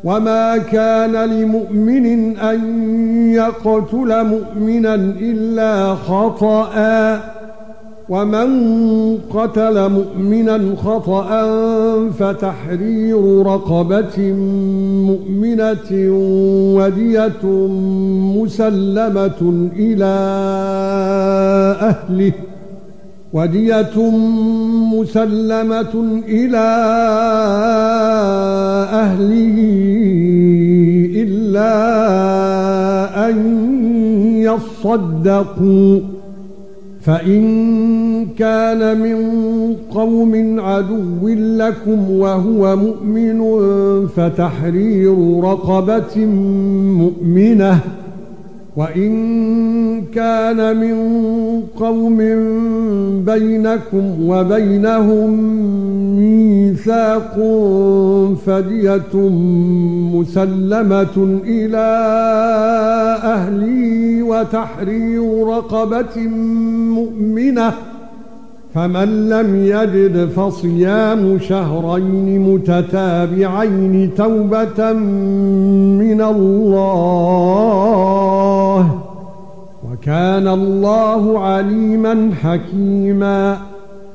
وما كان لمؤمن أن يقتل مؤمنا إلا خطأ ومن قتل مؤمنا خطأ فتحرير رقبة مؤمنة ودية مسلمة إلى أهله إلا أن يصدقوا فإن كان من قوم عدو لكم وهو مؤمن فتحرير رقبة مؤمنة وإن كان من قوم بينكم وبينهم ميثاق فدية مسلمة إلى أهله وتحرير رقبة مؤمنة فمن لم يجد فصيام شهرين متتابعين توبة من الله وكان الله عليما حكيما